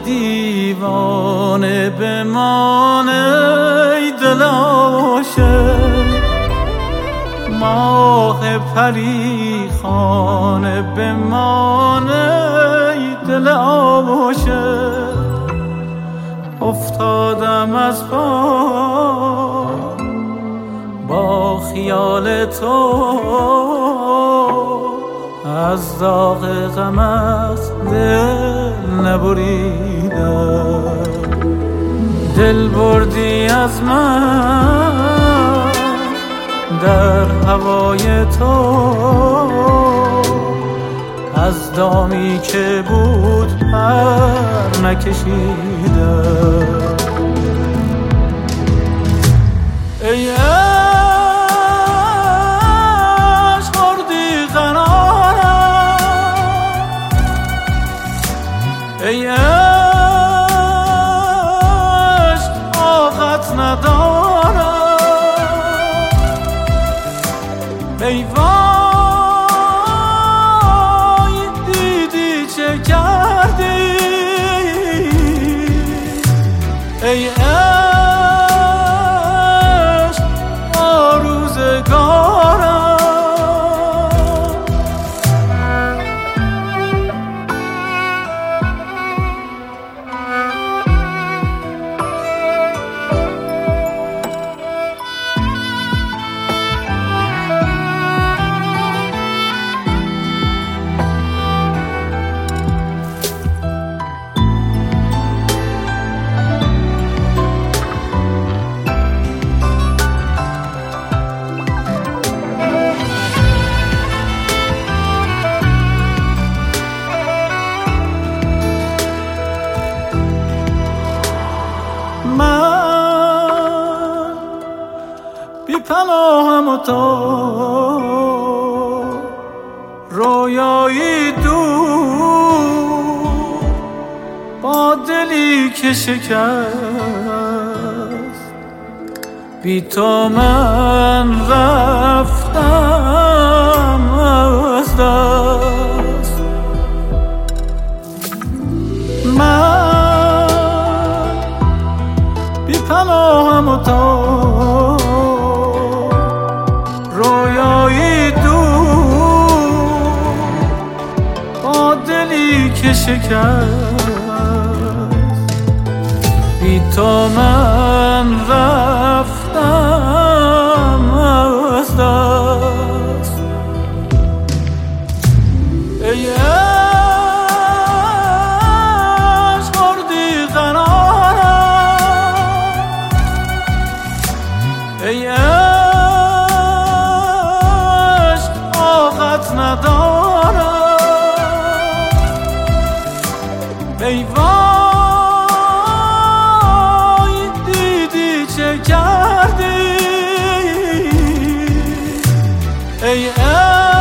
دیوانه بمانه ای دل عاشق، ماه پریخانه بمانه ای دل عاشق. افتادم از پا با خیال تو، از داغ غمت دل نبریدم. دل بردی از من در هوای تو، از دامی که بود پر نکشیدم. ای عشق بردی قرارم، ای عشق طاقت ندارم. ای وای دیدی چه کردی، ای عشق با روزگارم. من بی پناهم و تو رویایی دور، با دلی که شکست. بی تو من رفتم از دست. من بی پناهم و تو رویایی دور، با دلی که شکست. بی تو من رفتم از دست. ای عشق بردی قرارم، ای عشق طاقت ندارم. ای وای دیدی چه کردی، ای